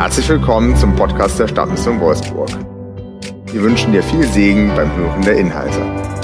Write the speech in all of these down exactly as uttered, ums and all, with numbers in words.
Herzlich willkommen zum Podcast der Stadtmission Wolfsburg. Wir wünschen dir viel Segen beim Hören der Inhalte.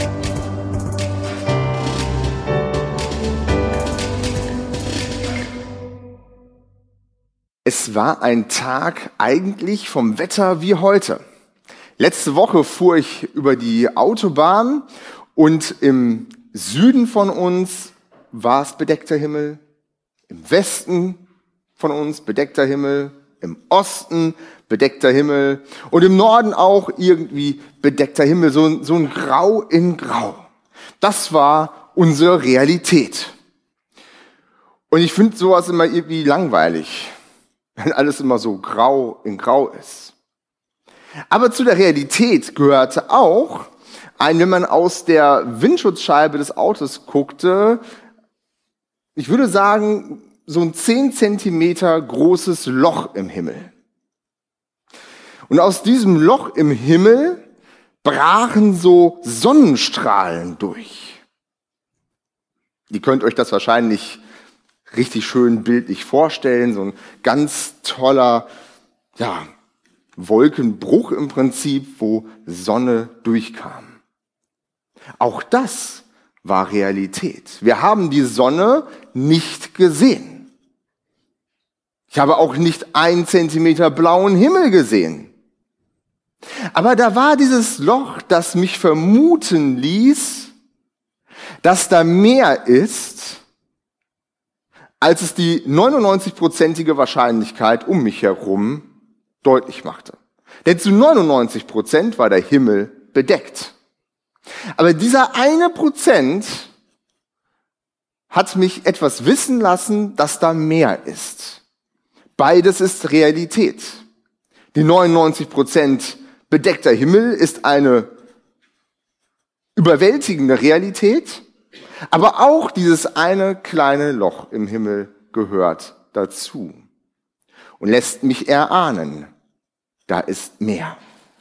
Es war ein Tag eigentlich vom Wetter wie heute. Letzte Woche fuhr ich über die Autobahn und im Süden von uns war es bedeckter Himmel, im Westen von uns bedeckter Himmel, im Osten bedeckter Himmel und im Norden auch irgendwie bedeckter Himmel, so, so ein Grau in Grau. Das war unsere Realität. Und ich finde sowas immer irgendwie langweilig, wenn alles immer so grau in grau ist. Aber zu der Realität gehörte auch, ein, wenn man aus der Windschutzscheibe des Autos guckte, ich würde sagen, so ein zehn Zentimeter großes Loch im Himmel. Und aus diesem Loch im Himmel brachen so Sonnenstrahlen durch. Ihr könnt euch das wahrscheinlich richtig schön bildlich vorstellen, so ein ganz toller, ja, Wolkenbruch im Prinzip, wo Sonne durchkam. Auch das war Realität. Wir haben die Sonne nicht gesehen. Ich habe auch nicht einen Zentimeter blauen Himmel gesehen. Aber da war dieses Loch, das mich vermuten ließ, dass da mehr ist, als es die neunundneunzig-prozentige Wahrscheinlichkeit um mich herum deutlich machte. Denn zu neunundneunzig Prozent war der Himmel bedeckt. Aber dieser eine Prozent hat mich etwas wissen lassen, dass da mehr ist. Beides ist Realität. Die neunundneunzig Prozent bedeckter Himmel ist eine überwältigende Realität, aber auch dieses eine kleine Loch im Himmel gehört dazu und lässt mich erahnen, da ist mehr.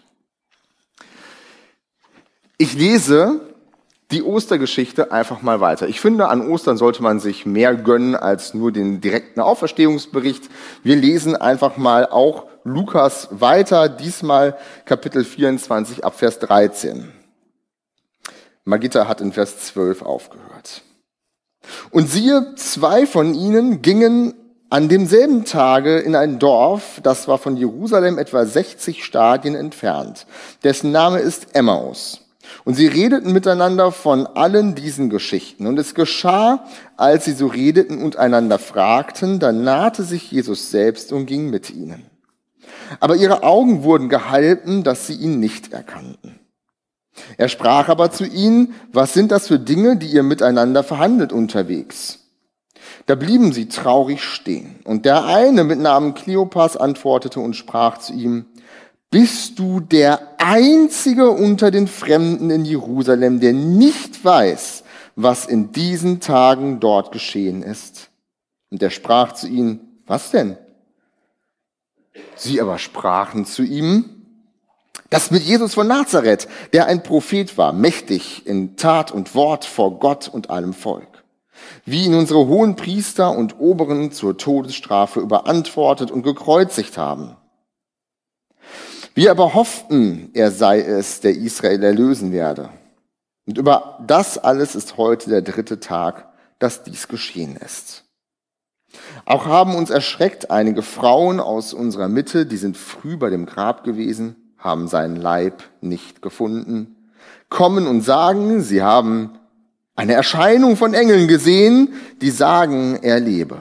Ich lese die Ostergeschichte einfach mal weiter. Ich finde, an Ostern sollte man sich mehr gönnen als nur den direkten Auferstehungsbericht. Wir lesen einfach mal auch Lukas weiter, diesmal Kapitel vierundzwanzig ab Vers dreizehn. Magitta hat in Vers zwölf aufgehört. Und siehe, zwei von ihnen gingen an demselben Tage in ein Dorf, das war von Jerusalem etwa sechzig Stadien entfernt, dessen Name ist Emmaus. Und sie redeten miteinander von allen diesen Geschichten. Und es geschah, als sie so redeten und einander fragten, da nahte sich Jesus selbst und ging mit ihnen. Aber ihre Augen wurden gehalten, dass sie ihn nicht erkannten. Er sprach aber zu ihnen, was sind das für Dinge, die ihr miteinander verhandelt unterwegs? Da blieben sie traurig stehen. Und der eine mit Namen Kleopas antwortete und sprach zu ihm, bist du der Einzige unter den Fremden in Jerusalem, der nicht weiß, was in diesen Tagen dort geschehen ist? Und er sprach zu ihnen, was denn? Sie aber sprachen zu ihm, das mit Jesus von Nazareth, der ein Prophet war, mächtig in Tat und Wort vor Gott und allem Volk, wie ihn unsere hohen Priester und Oberen zur Todesstrafe überantwortet und gekreuzigt haben. Wir aber hofften, er sei es, der Israel erlösen werde. Und über das alles ist heute der dritte Tag, dass dies geschehen ist. Auch haben uns erschreckt einige Frauen aus unserer Mitte, die sind früh bei dem Grab gewesen, haben seinen Leib nicht gefunden, kommen und sagen, sie haben eine Erscheinung von Engeln gesehen, die sagen, er lebe.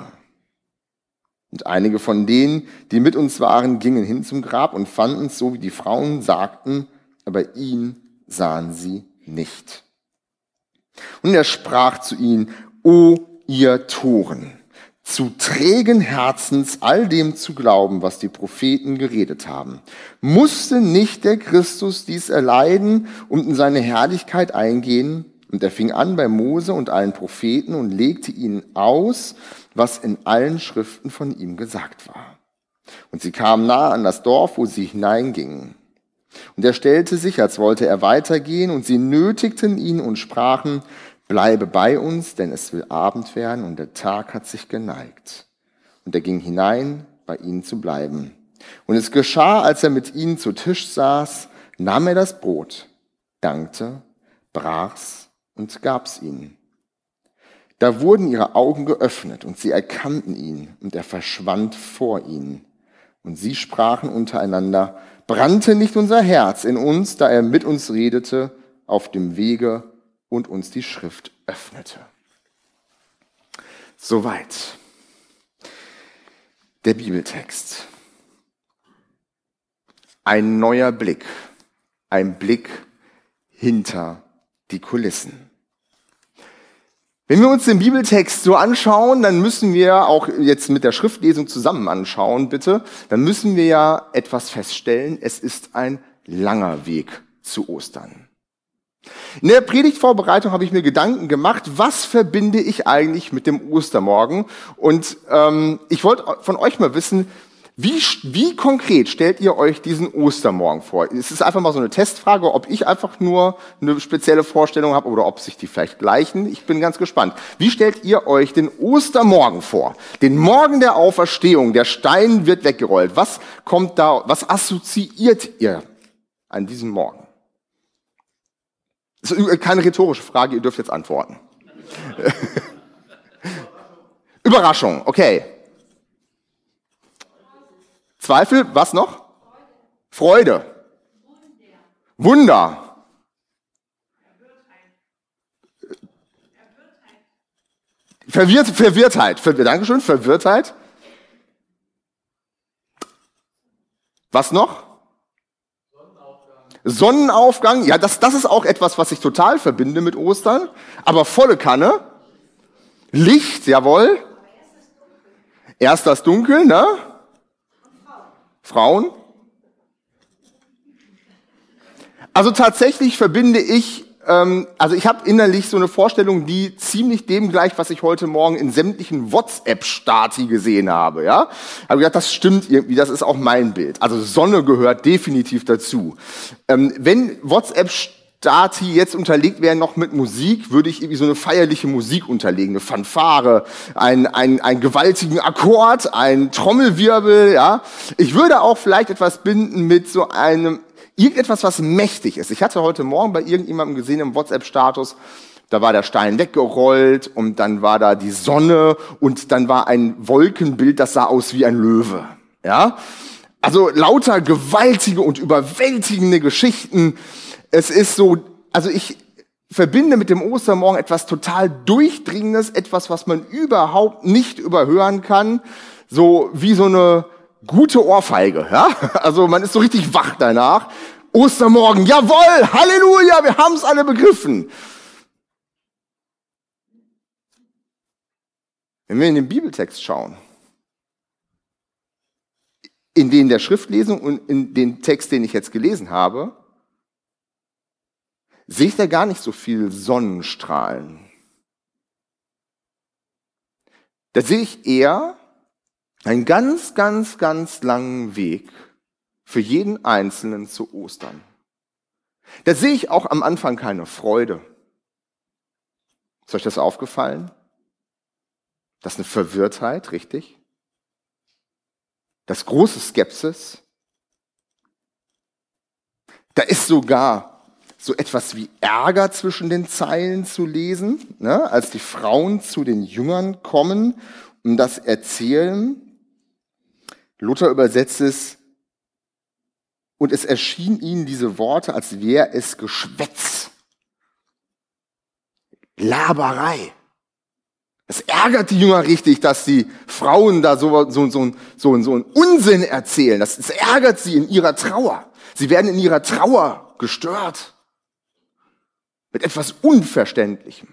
Und einige von denen, die mit uns waren, gingen hin zum Grab und fanden es so, wie die Frauen sagten, aber ihn sahen sie nicht. Und er sprach zu ihnen, O ihr Toren, zu trägen Herzens all dem zu glauben, was die Propheten geredet haben. Musste nicht der Christus dies erleiden und in seine Herrlichkeit eingehen? Und er fing an bei Mose und allen Propheten und legte ihnen aus, was in allen Schriften von ihm gesagt war. Und sie kamen nahe an das Dorf, wo sie hineingingen. Und er stellte sich, als wollte er weitergehen, und sie nötigten ihn und sprachen, bleibe bei uns, denn es will Abend werden und der Tag hat sich geneigt. Und er ging hinein, bei ihnen zu bleiben. Und es geschah, als er mit ihnen zu Tisch saß, nahm er das Brot, dankte, brach's und gab's ihnen. Da wurden ihre Augen geöffnet und sie erkannten ihn und er verschwand vor ihnen. Und sie sprachen untereinander, brannte nicht unser Herz in uns, da er mit uns redete auf dem Wege und uns die Schrift öffnete. Soweit der Bibeltext. Ein neuer Blick, ein Blick hinter die Kulissen. Wenn wir uns den Bibeltext so anschauen, dann müssen wir auch jetzt mit der Schriftlesung zusammen anschauen, bitte, dann müssen wir ja etwas feststellen, es ist ein langer Weg zu Ostern. In der Predigtvorbereitung habe ich mir Gedanken gemacht, was verbinde ich eigentlich mit dem Ostermorgen? Und ähm, ich wollte von euch mal wissen, Wie, wie konkret stellt ihr euch diesen Ostermorgen vor? Es ist einfach mal so eine Testfrage, ob ich einfach nur eine spezielle Vorstellung habe oder ob sich die vielleicht gleichen. Ich bin ganz gespannt. Wie stellt ihr euch den Ostermorgen vor? Den Morgen der Auferstehung, der Stein wird weggerollt. Was kommt da, was assoziiert ihr an diesem Morgen? Das ist keine rhetorische Frage, ihr dürft jetzt antworten. Überraschung, okay. Zweifel, was noch? Freude. Wunder. Verwirrt, Verwirrtheit. Verwirr, Dankeschön, Verwirrtheit. Was noch? Sonnenaufgang. Sonnenaufgang. Ja, das, das ist auch etwas, was ich total verbinde mit Ostern. Aber volle Kanne. Licht, jawohl. Erst das Dunkel, ne? Frauen? Also tatsächlich verbinde ich, ähm, also ich habe innerlich so eine Vorstellung, die ziemlich dem gleich, was ich heute Morgen in sämtlichen WhatsApp-Stati gesehen habe. Ja, habe gedacht, das stimmt irgendwie, das ist auch mein Bild. Also Sonne gehört definitiv dazu. Ähm, wenn WhatsApp-Stati jetzt unterlegt wären noch mit Musik, würde ich irgendwie so eine feierliche Musik unterlegen, eine Fanfare, einen, einen, einen gewaltigen Akkord, einen Trommelwirbel, ja. Ich würde auch vielleicht etwas binden mit so einem, irgendetwas, was mächtig ist. Ich hatte heute Morgen bei irgendjemandem gesehen im WhatsApp-Status, da war der Stein weggerollt und dann war da die Sonne und dann war ein Wolkenbild, das sah aus wie ein Löwe, ja. Also lauter gewaltige und überwältigende Geschichten. Es ist so, also ich verbinde mit dem Ostermorgen etwas total Durchdringendes, etwas, was man überhaupt nicht überhören kann, so wie so eine gute Ohrfeige, ja? Also man ist so richtig wach danach. Ostermorgen, jawohl, Halleluja, wir haben es alle begriffen. Wenn wir in den Bibeltext schauen, in den der Schriftlesung und in den Text, den ich jetzt gelesen habe, sehe ich da gar nicht so viel Sonnenstrahlen. Da sehe ich eher einen ganz, ganz, ganz langen Weg für jeden Einzelnen zu Ostern. Da sehe ich auch am Anfang keine Freude. Ist euch das aufgefallen? Das ist eine Verwirrtheit, richtig? Das ist große Skepsis. Da ist sogar so etwas wie Ärger zwischen den Zeilen zu lesen, ne? Als die Frauen zu den Jüngern kommen und das erzählen. Luther übersetzt es, und es erschien ihnen diese Worte, als wäre es Geschwätz. Laberei. Es ärgert die Jünger richtig, dass die Frauen da so, so, so, so, so einen Unsinn erzählen. Das, das ärgert sie in ihrer Trauer. Sie werden in ihrer Trauer gestört. Mit etwas Unverständlichem.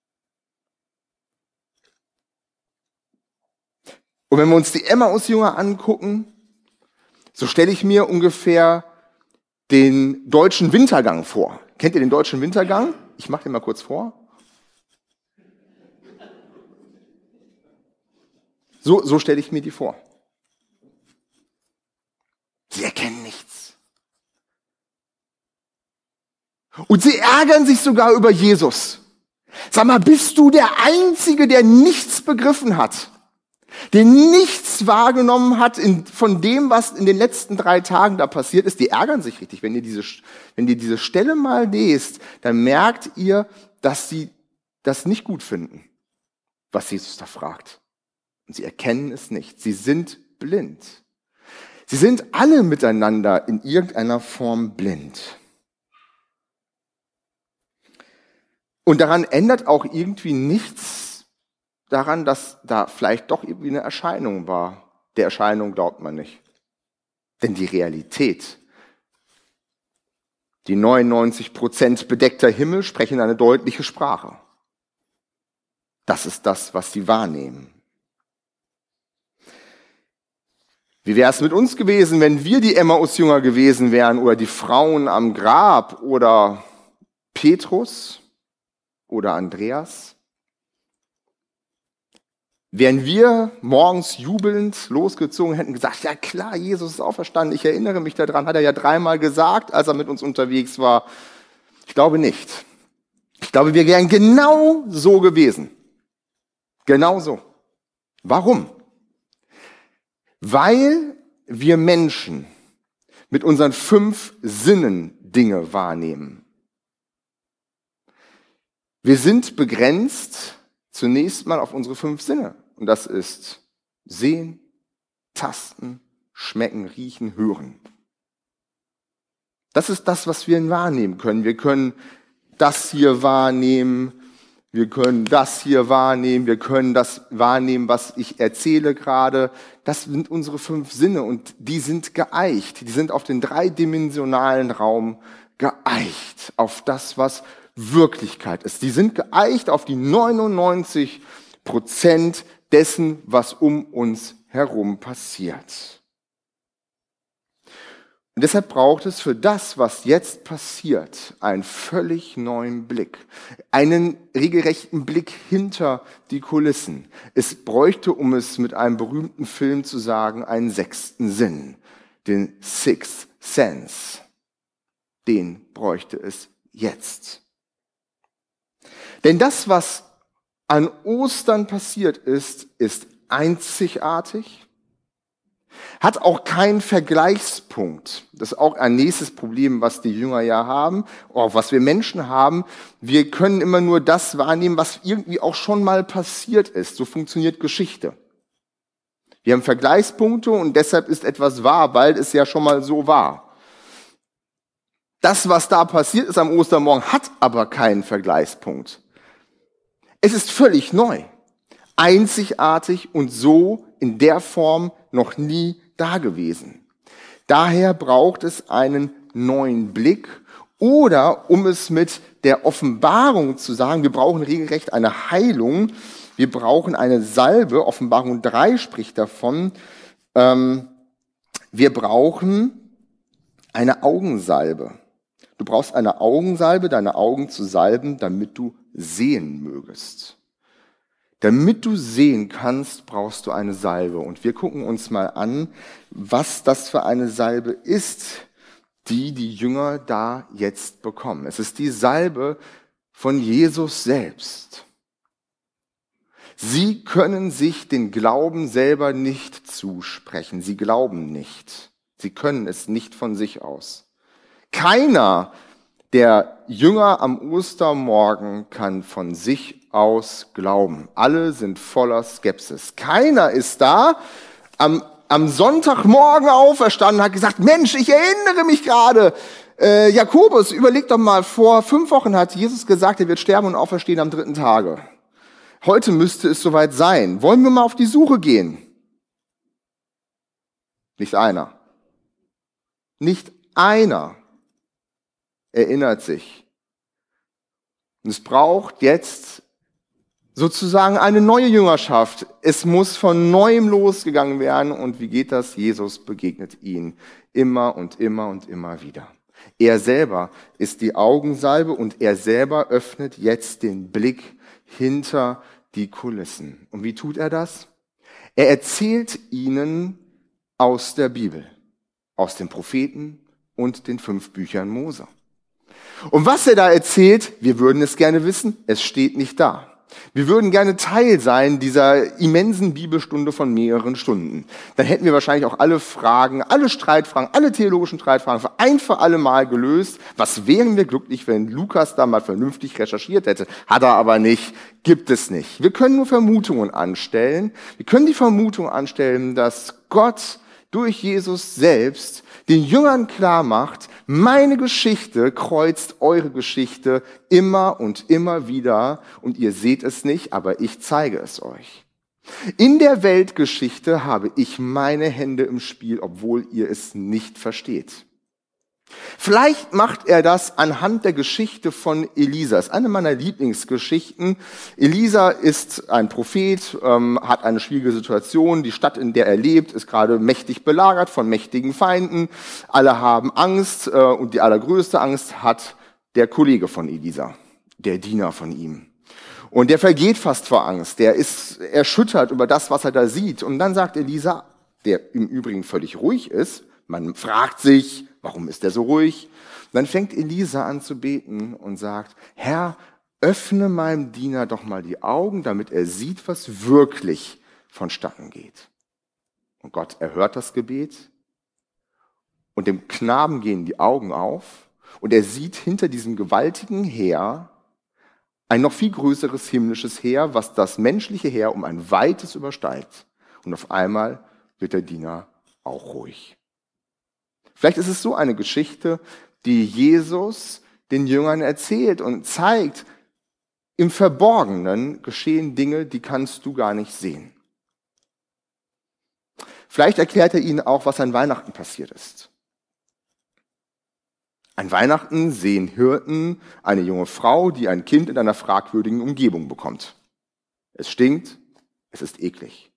Und wenn wir uns die Emmaus-Jünger angucken, so stelle ich mir ungefähr den deutschen Wintergang vor. Kennt ihr den deutschen Wintergang? Ich mache den mal kurz vor. So, so stelle ich mir die vor. Sie erkennen nichts. Und sie ärgern sich sogar über Jesus. Sag mal, bist du der Einzige, der nichts begriffen hat? der nichts wahrgenommen hat in, von dem, was in den letzten drei Tagen da passiert ist, die ärgern sich richtig. Wenn ihr diese, wenn ihr diese Stelle mal lest, dann merkt ihr, dass sie das nicht gut finden, was Jesus da fragt. Und sie erkennen es nicht. Sie sind blind. Sie sind alle miteinander in irgendeiner Form blind. Und daran ändert auch irgendwie nichts daran, dass da vielleicht doch irgendwie eine Erscheinung war. Der Erscheinung glaubt man nicht. Denn die Realität, die neunundneunzig Prozent bedeckter Himmel sprechen eine deutliche Sprache. Das ist das, was sie wahrnehmen. Wie wäre es mit uns gewesen, wenn wir die Emmaus-Jünger gewesen wären oder die Frauen am Grab oder Petrus oder Andreas? Wären wir morgens jubelnd losgezogen, hätten gesagt, ja klar, Jesus ist auferstanden, ich erinnere mich daran, hat er ja dreimal gesagt, als er mit uns unterwegs war. Ich glaube nicht. Ich glaube, wir wären genau so gewesen. Genau so. Warum? Weil wir Menschen mit unseren fünf Sinnen Dinge wahrnehmen. Wir sind begrenzt zunächst mal auf unsere fünf Sinne. Und das ist Sehen, Tasten, Schmecken, Riechen, Hören. Das ist das, was wir wahrnehmen können. Wir können das hier wahrnehmen, wir können das hier wahrnehmen, wir können das wahrnehmen, was ich erzähle gerade. Das sind unsere fünf Sinne und die sind geeicht. Die sind auf den dreidimensionalen Raum geeicht, auf das, was Wirklichkeit ist. Die sind geeicht auf die neunundneunzig Prozent dessen, was um uns herum passiert. Und deshalb braucht es für das, was jetzt passiert, einen völlig neuen Blick. Einen regelrechten Blick hinter die Kulissen. Es bräuchte, um es mit einem berühmten Film zu sagen, einen sechsten Sinn. Den Sixth Sense. Den bräuchte es jetzt. Denn das, was an Ostern passiert ist, ist einzigartig. Hat auch keinen Vergleichspunkt. Das ist auch ein nächstes Problem, was die Jünger ja haben, auch was wir Menschen haben. Wir können immer nur das wahrnehmen, was irgendwie auch schon mal passiert ist. So funktioniert Geschichte. Wir haben Vergleichspunkte und deshalb ist etwas wahr, weil es ja schon mal so war. Das, was da passiert ist am Ostermorgen, hat aber keinen Vergleichspunkt. Es ist völlig neu, einzigartig und so in der Form noch nie dagewesen. Daher braucht es einen neuen Blick oder, um es mit der Offenbarung zu sagen, wir brauchen regelrecht eine Heilung, wir brauchen eine Salbe, Offenbarung drei spricht davon, ähm, wir brauchen eine Augensalbe. Du brauchst eine Augensalbe, deine Augen zu salben, damit du sehen mögest. Damit du sehen kannst, brauchst du eine Salbe. Und wir gucken uns mal an, was das für eine Salbe ist, die die Jünger da jetzt bekommen. Es ist die Salbe von Jesus selbst. Sie können sich den Glauben selber nicht zusprechen. Sie glauben nicht. Sie können es nicht von sich aus. Keiner der Jünger am Ostermorgen kann von sich aus glauben. Alle sind voller Skepsis. Keiner ist da am, am Sonntagmorgen auferstanden und hat gesagt, Mensch, ich erinnere mich gerade. Äh, Jakobus, überleg doch mal, vor fünf Wochen hat Jesus gesagt, er wird sterben und auferstehen am dritten Tage. Heute müsste es soweit sein. Wollen wir mal auf die Suche gehen? Nicht einer. Nicht einer erinnert sich. Und es braucht jetzt sozusagen eine neue Jüngerschaft. Es muss von Neuem losgegangen werden. Und wie geht das? Jesus begegnet ihnen immer und immer und immer wieder. Er selber ist die Augensalbe und er selber öffnet jetzt den Blick hinter die Kulissen. Und wie tut er das? Er erzählt ihnen aus der Bibel, aus den Propheten und den fünf Büchern Mose. Und was er da erzählt, wir würden es gerne wissen, es steht nicht da. Wir würden gerne Teil sein dieser immensen Bibelstunde von mehreren Stunden. Dann hätten wir wahrscheinlich auch alle Fragen, alle Streitfragen, alle theologischen Streitfragen für ein für alle Mal gelöst. Was wären wir glücklich, wenn Lukas da mal vernünftig recherchiert hätte? Hat er aber nicht, gibt es nicht. Wir können nur Vermutungen anstellen. Wir können die Vermutung anstellen, dass Gott durch Jesus selbst den Jüngern klar macht, meine Geschichte kreuzt eure Geschichte immer und immer wieder und ihr seht es nicht, aber ich zeige es euch. In der Weltgeschichte habe ich meine Hände im Spiel, obwohl ihr es nicht versteht. Vielleicht macht er das anhand der Geschichte von Elisa. Das ist eine meiner Lieblingsgeschichten. Elisa ist ein Prophet, ähm, hat eine schwierige Situation. Die Stadt, in der er lebt, ist gerade mächtig belagert von mächtigen Feinden. Alle haben Angst äh, und die allergrößte Angst hat der Kollege von Elisa, der Diener von ihm. Und der vergeht fast vor Angst. Der ist erschüttert über das, was er da sieht. Und dann sagt Elisa, der im Übrigen völlig ruhig ist, man fragt sich, warum ist er so ruhig? Dann fängt Elisa an zu beten und sagt, Herr, öffne meinem Diener doch mal die Augen, damit er sieht, was wirklich vonstatten geht. Und Gott erhört das Gebet und dem Knaben gehen die Augen auf und er sieht hinter diesem gewaltigen Heer ein noch viel größeres himmlisches Heer, was das menschliche Heer um ein weites übersteigt. Und auf einmal wird der Diener auch ruhig. Vielleicht ist es so eine Geschichte, die Jesus den Jüngern erzählt und zeigt, im Verborgenen geschehen Dinge, die kannst du gar nicht sehen. Vielleicht erklärt er ihnen auch, was an Weihnachten passiert ist. An Weihnachten sehen Hirten eine junge Frau, die ein Kind in einer fragwürdigen Umgebung bekommt. Es stinkt, es ist eklig.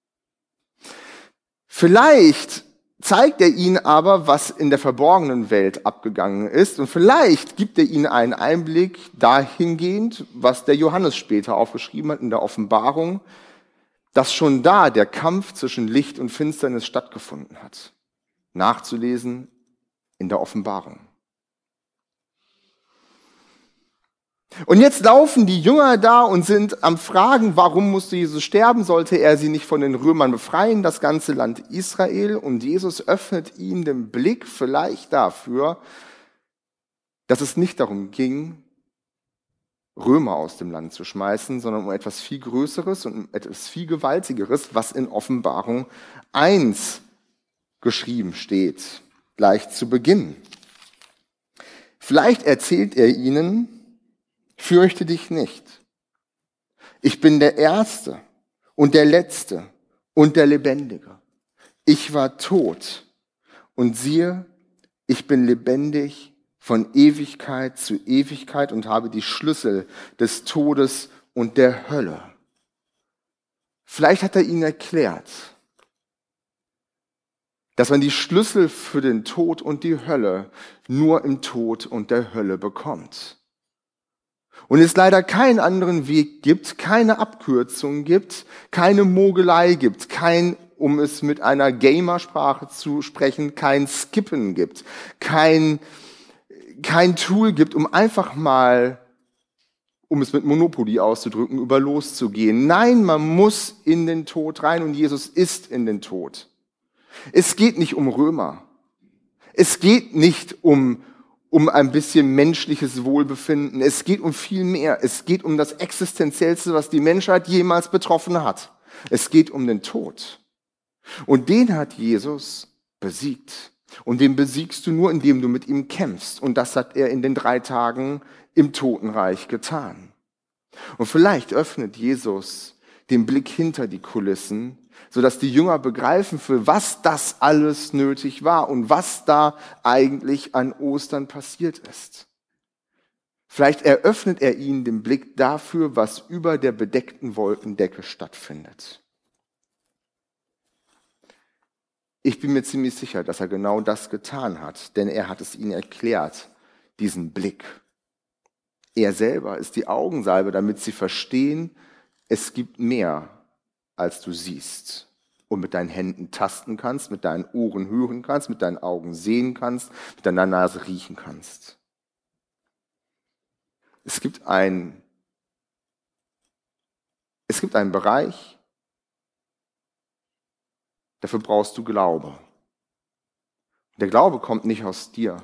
Vielleicht zeigt er ihnen aber, was in der verborgenen Welt abgegangen ist. Und vielleicht gibt er ihnen einen Einblick dahingehend, was der Johannes später aufgeschrieben hat in der Offenbarung, dass schon da der Kampf zwischen Licht und Finsternis stattgefunden hat. Nachzulesen in der Offenbarung. Und jetzt laufen die Jünger da und sind am Fragen, warum musste Jesus sterben? Sollte er sie nicht von den Römern befreien, das ganze Land Israel? Und Jesus öffnet ihnen den Blick vielleicht dafür, dass es nicht darum ging, Römer aus dem Land zu schmeißen, sondern um etwas viel Größeres und um etwas viel Gewaltigeres, was in Offenbarung eins geschrieben steht, gleich zu Beginn. Vielleicht erzählt er ihnen, fürchte dich nicht. Ich bin der Erste und der Letzte und der Lebendige. Ich war tot und siehe, ich bin lebendig von Ewigkeit zu Ewigkeit und habe die Schlüssel des Todes und der Hölle. Vielleicht hat er ihnen erklärt, dass man die Schlüssel für den Tod und die Hölle nur im Tod und der Hölle bekommt. Und es leider keinen anderen Weg gibt, keine Abkürzung gibt, keine Mogelei gibt, kein, um es mit einer Gamersprache zu sprechen, kein Skippen gibt, kein, kein Tool gibt, um einfach mal, um es mit Monopoly auszudrücken, über loszugehen. Nein, man muss in den Tod rein und Jesus ist in den Tod. Es geht nicht um Römer. Es geht nicht um um ein bisschen menschliches Wohlbefinden. Es geht um viel mehr. Es geht um das Existenziellste, was die Menschheit jemals betroffen hat. Es geht um den Tod. Und den hat Jesus besiegt. Und den besiegst du nur, indem du mit ihm kämpfst. Und das hat er in den drei Tagen im Totenreich getan. Und vielleicht öffnet Jesus den Blick hinter die Kulissen, sodass die Jünger begreifen, für was das alles nötig war und was da eigentlich an Ostern passiert ist. Vielleicht eröffnet er ihnen den Blick dafür, was über der bedeckten Wolkendecke stattfindet. Ich bin mir ziemlich sicher, dass er genau das getan hat, denn er hat es ihnen erklärt, diesen Blick. Er selber ist die Augensalbe, damit sie verstehen, es gibt mehr, als du siehst und mit deinen Händen tasten kannst, mit deinen Ohren hören kannst, mit deinen Augen sehen kannst, mit deiner Nase riechen kannst. Es gibt ein Es gibt einen Bereich, dafür brauchst du Glaube. Der Glaube kommt nicht aus dir,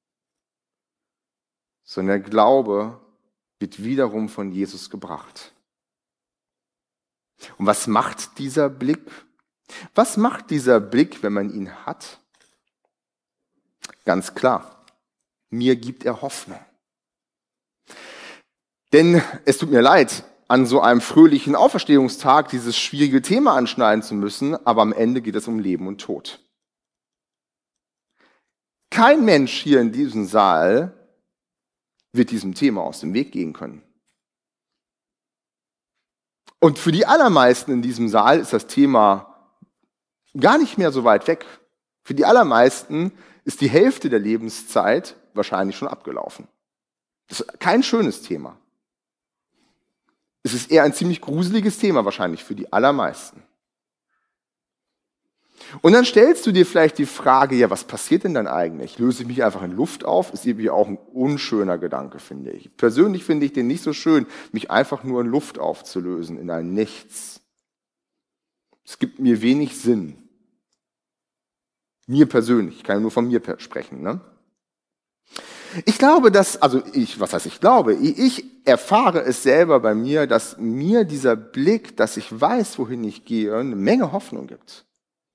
sondern der Glaube wird wiederum von Jesus gebracht. Und was macht dieser Blick? Was macht dieser Blick, wenn man ihn hat? Ganz klar, mir gibt er Hoffnung. Denn es tut mir leid, an so einem fröhlichen Auferstehungstag dieses schwierige Thema anschneiden zu müssen, aber am Ende geht es um Leben und Tod. Kein Mensch hier in diesem Saal wird diesem Thema aus dem Weg gehen können. Und für die allermeisten in diesem Saal ist das Thema gar nicht mehr so weit weg. Für die allermeisten ist die Hälfte der Lebenszeit wahrscheinlich schon abgelaufen. Das ist kein schönes Thema. Es ist eher ein ziemlich gruseliges Thema wahrscheinlich für die allermeisten. Und dann stellst du dir vielleicht die Frage, ja, was passiert denn dann eigentlich? Löse ich mich einfach in Luft auf? Ist irgendwie auch ein unschöner Gedanke, finde ich. Persönlich finde ich den nicht so schön, mich einfach nur in Luft aufzulösen, in ein Nichts. Es gibt mir wenig Sinn. Mir persönlich, ich kann nur von mir sprechen, ne? Ich glaube, dass, also ich, was heißt ich glaube, ich erfahre es selber bei mir, dass mir dieser Blick, dass ich weiß, wohin ich gehe, eine Menge Hoffnung gibt.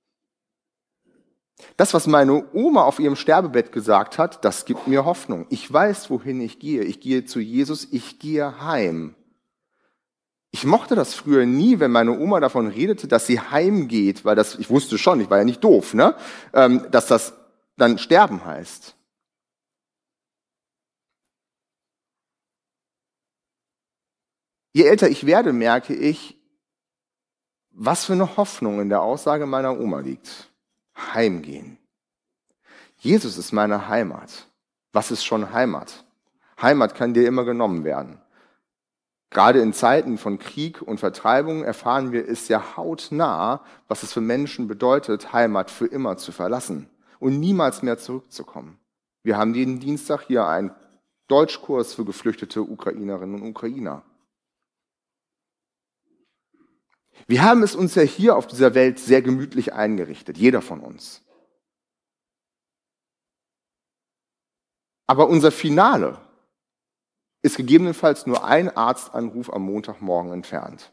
Das, was meine Oma auf ihrem Sterbebett gesagt hat, das gibt mir Hoffnung. Ich weiß, wohin ich gehe. Ich gehe zu Jesus, ich gehe heim. Ich mochte das früher nie, wenn meine Oma davon redete, dass sie heimgeht, weil das, ich wusste schon, ich war ja nicht doof, ne, dass das dann Sterben heißt. Je älter ich werde, merke ich, was für eine Hoffnung in der Aussage meiner Oma liegt. Heimgehen. Jesus ist meine Heimat. Was ist schon Heimat? Heimat kann dir immer genommen werden. Gerade in Zeiten von Krieg und Vertreibung erfahren wir es ja hautnah, was es für Menschen bedeutet, Heimat für immer zu verlassen und niemals mehr zurückzukommen. Wir haben jeden Dienstag hier einen Deutschkurs für geflüchtete Ukrainerinnen und Ukrainer. Wir haben es uns ja hier auf dieser Welt sehr gemütlich eingerichtet, jeder von uns. Aber unser Finale ist gegebenenfalls nur ein Arztanruf am Montagmorgen entfernt.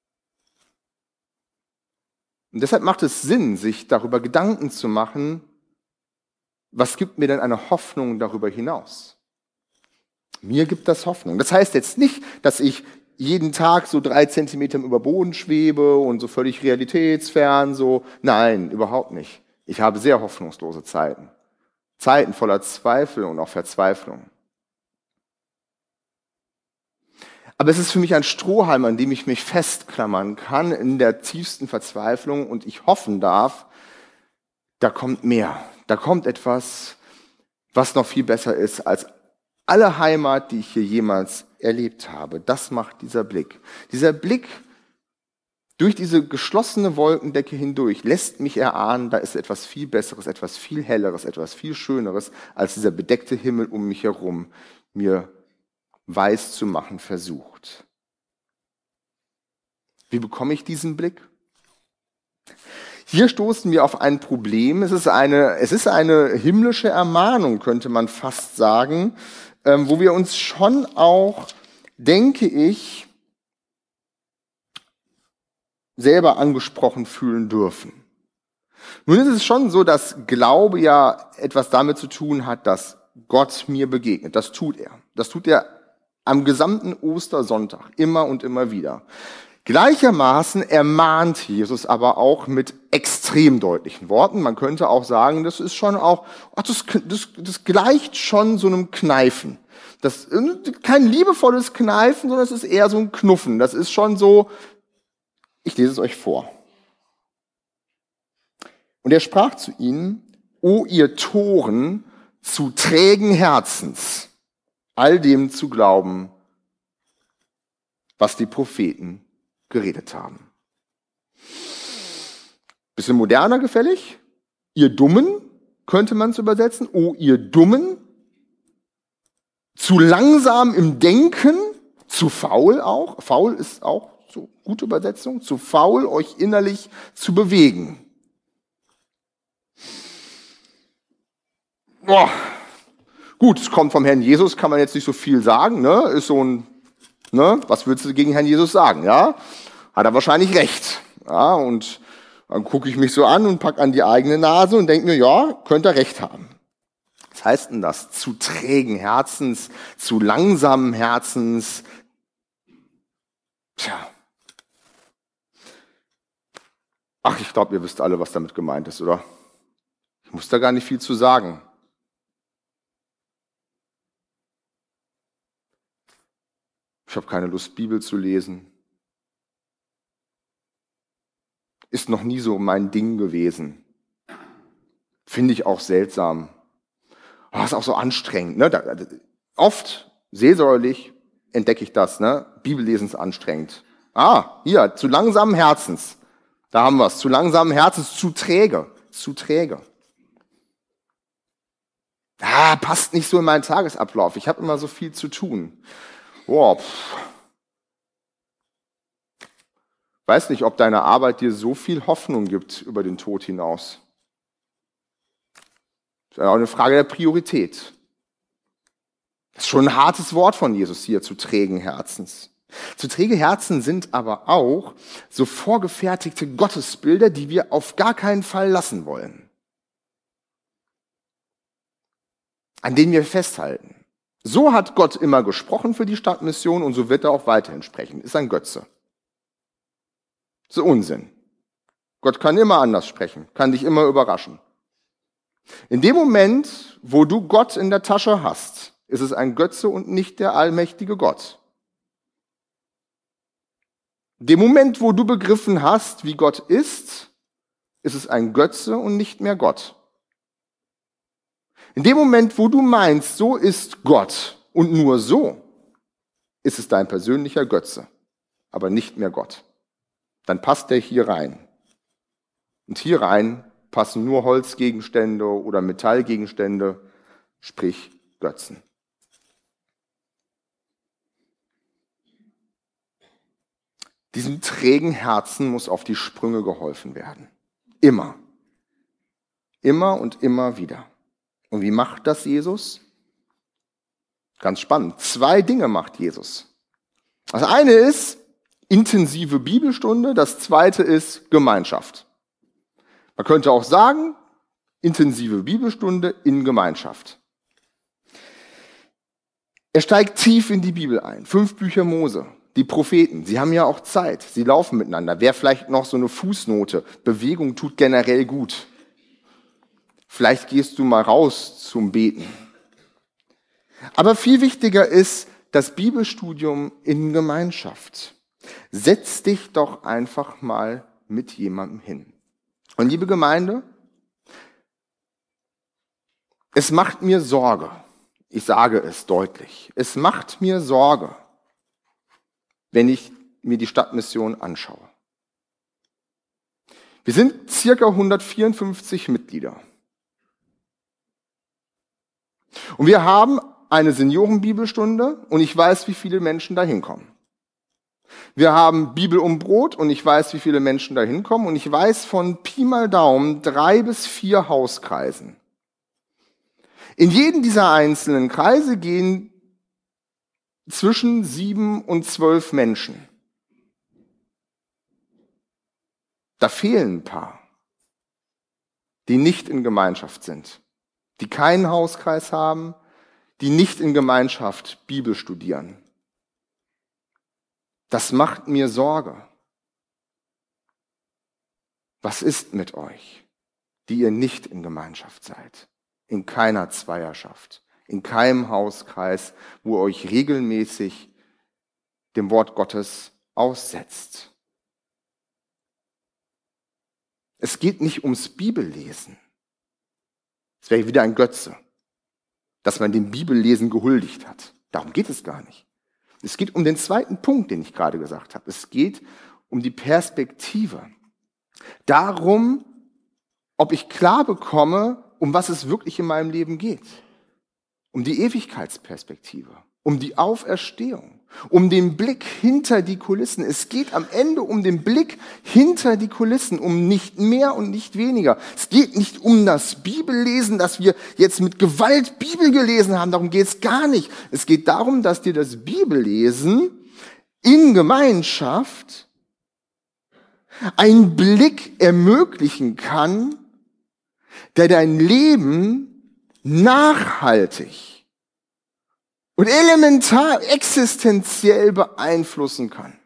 Und deshalb macht es Sinn, sich darüber Gedanken zu machen, was gibt mir denn eine Hoffnung darüber hinaus? Mir gibt das Hoffnung. Das heißt jetzt nicht, dass ich jeden Tag so drei Zentimeter über Boden schwebe und so völlig realitätsfern, so. Nein, überhaupt nicht. Ich habe sehr hoffnungslose Zeiten. Zeiten voller Zweifel und auch Verzweiflung. Aber es ist für mich ein Strohhalm, an dem ich mich festklammern kann in der tiefsten Verzweiflung und ich hoffen darf, da kommt mehr. Da kommt etwas, was noch viel besser ist als alle Heimat, die ich hier jemals erlebt habe. Das macht dieser Blick. Dieser Blick durch diese geschlossene Wolkendecke hindurch lässt mich erahnen, da ist etwas viel Besseres, etwas viel Helleres, etwas viel Schöneres, als dieser bedeckte Himmel um mich herum mir weiß zu machen versucht. Wie bekomme ich diesen Blick? Hier stoßen wir auf ein Problem. Es ist eine, es ist eine himmlische Ermahnung, könnte man fast sagen, ähm, wo wir uns schon auch, denke ich, selber angesprochen fühlen dürfen. Nun ist es schon so, dass Glaube ja etwas damit zu tun hat, dass Gott mir begegnet. Das tut er. Das tut er am gesamten Ostersonntag, immer und immer wieder. Gleichermaßen ermahnt Jesus aber auch mit extrem deutlichen Worten. Man könnte auch sagen, das ist schon auch, ach, das, das, das gleicht schon so einem Kneifen. Das ist kein liebevolles Kneifen, sondern es ist eher so ein Knuffen. Das ist schon so, ich lese es euch vor. Und er sprach zu ihnen, o ihr Toren zu trägen Herzens, all dem zu glauben, was die Propheten geredet haben. Bisschen moderner gefällig. Ihr Dummen, könnte man es übersetzen. O ihr Dummen, zu langsam im Denken, zu faul auch. Faul ist auch so gute Übersetzung, zu faul, euch innerlich zu bewegen. Boah. Gut, es kommt vom Herrn Jesus, kann man jetzt nicht so viel sagen, ne? Ist so ein, ne? Was würdest du gegen Herrn Jesus sagen, ja? Hat er wahrscheinlich recht, ja? Und dann gucke ich mich so an und packe an die eigene Nase und denke mir, ja, könnte er recht haben. Was heißt denn das? Zu trägen Herzens, zu langsamen Herzens. Tja. Ach, ich glaube, ihr wisst alle, was damit gemeint ist, oder? Ich muss da gar nicht viel zu sagen. Ich habe keine Lust, Bibel zu lesen. Ist noch nie so mein Ding gewesen. Finde ich auch seltsam. Oh, ist auch so anstrengend. Ne? Da, da, oft, seelsorgerlich, entdecke ich das. Ne? Bibellesen ist anstrengend. Ah, hier, zu langsamen Herzens. Da haben wir es. Zu langsamen Herzens, zu träge. Zu träge. Ah, passt nicht so in meinen Tagesablauf. Ich habe immer so viel zu tun. Boah, pff. Weiß nicht, ob deine Arbeit dir so viel Hoffnung gibt über den Tod hinaus. Das ist auch eine Frage der Priorität. Das ist schon ein hartes Wort von Jesus hier, zu trägen Herzens. Zu träge Herzen sind aber auch so vorgefertigte Gottesbilder, die wir auf gar keinen Fall lassen wollen. An denen wir festhalten. So hat Gott immer gesprochen für die Stadtmission und so wird er auch weiterhin sprechen. Ist ein Götze. Das ist Unsinn. Gott kann immer anders sprechen, kann dich immer überraschen. In dem Moment, wo du Gott in der Tasche hast, ist es ein Götze und nicht der allmächtige Gott. In dem Moment, wo du begriffen hast, wie Gott ist, ist es ein Götze und nicht mehr Gott. In dem Moment, wo du meinst, so ist Gott und nur so, ist es dein persönlicher Götze, aber nicht mehr Gott. Dann passt der hier rein. Und hier rein passen nur Holzgegenstände oder Metallgegenstände, sprich Götzen. Diesem trägen Herzen muss auf die Sprünge geholfen werden. Immer. Immer und immer wieder. Und wie macht das Jesus? Ganz spannend. Zwei Dinge macht Jesus. Das eine ist intensive Bibelstunde, das zweite ist Gemeinschaft. Man könnte auch sagen, intensive Bibelstunde in Gemeinschaft. Er steigt tief in die Bibel ein. Fünf Bücher Mose, die Propheten, sie haben ja auch Zeit, sie laufen miteinander. Wäre vielleicht noch so eine Fußnote, Bewegung tut generell gut. Vielleicht gehst du mal raus zum Beten. Aber viel wichtiger ist das Bibelstudium in Gemeinschaft. Setz dich doch einfach mal mit jemandem hin. Und liebe Gemeinde, es macht mir Sorge. Ich sage es deutlich. Es macht mir Sorge, wenn ich mir die Stadtmission anschaue. Wir sind circa hundertvierundfünfzig Mitglieder. Und wir haben eine Seniorenbibelstunde und ich weiß, wie viele Menschen da hinkommen. Wir haben Bibel um Brot und ich weiß, wie viele Menschen da hinkommen und ich weiß von Pi mal Daumen drei bis vier Hauskreisen. In jeden dieser einzelnen Kreise gehen zwischen sieben und zwölf Menschen. Da fehlen ein paar, die nicht in Gemeinschaft sind, die keinen Hauskreis haben, die nicht in Gemeinschaft Bibel studieren. Das macht mir Sorge. Was ist mit euch, die ihr nicht in Gemeinschaft seid? In keiner Zweierschaft, in keinem Hauskreis, wo ihr euch regelmäßig dem Wort Gottes aussetzt. Es geht nicht ums Bibellesen. Es wäre wieder ein Götze, dass man dem Bibellesen gehuldigt hat. Darum geht es gar nicht. Es geht um den zweiten Punkt, den ich gerade gesagt habe. Es geht um die Perspektive. Darum, ob ich klar bekomme, um was es wirklich in meinem Leben geht. Um die Ewigkeitsperspektive. um die Auferstehung, um den Blick hinter die Kulissen. Es geht am Ende um den Blick hinter die Kulissen, um nicht mehr und nicht weniger. Es geht nicht um das Bibellesen, dass wir jetzt mit Gewalt Bibel gelesen haben, darum geht es gar nicht. Es geht darum, dass dir das Bibellesen in Gemeinschaft einen Blick ermöglichen kann, der dein Leben nachhaltig und elementar, existenziell beeinflussen kann.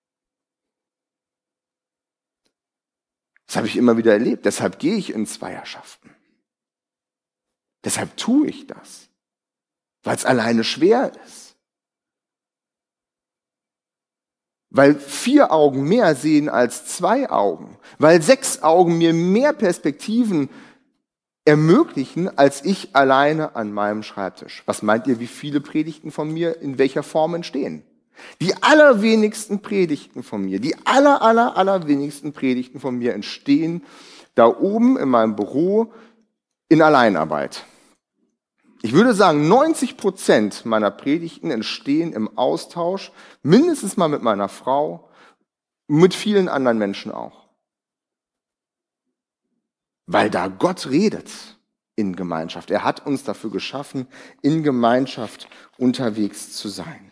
Das habe ich immer wieder erlebt. Deshalb gehe ich in Zweierschaften. Deshalb tue ich das, weil es alleine schwer ist. Weil vier Augen mehr sehen als zwei Augen. Weil sechs Augen mir mehr Perspektiven ermöglichen, als ich alleine an meinem Schreibtisch. Was meint ihr, wie viele Predigten von mir in welcher Form entstehen? Die allerwenigsten Predigten von mir, die aller, aller, allerwenigsten Predigten von mir entstehen da oben in meinem Büro in Alleinarbeit. Ich würde sagen, neunzig Prozent meiner Predigten entstehen im Austausch, mindestens mal mit meiner Frau, mit vielen anderen Menschen auch. Weil da Gott redet in Gemeinschaft. Er hat uns dafür geschaffen, in Gemeinschaft unterwegs zu sein.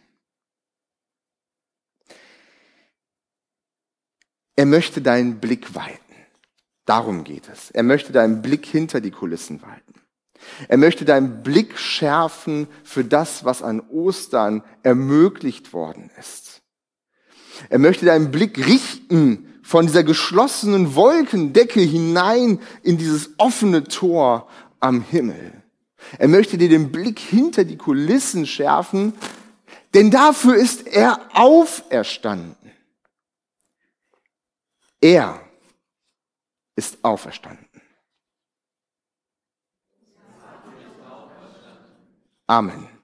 Er möchte deinen Blick weiten. Darum geht es. Er möchte deinen Blick hinter die Kulissen weiten. Er möchte deinen Blick schärfen für das, was an Ostern ermöglicht worden ist. Er möchte deinen Blick richten von dieser geschlossenen Wolkendecke hinein in dieses offene Tor am Himmel. Er möchte dir den Blick hinter die Kulissen schärfen, denn dafür ist er auferstanden. Er ist auferstanden. Amen.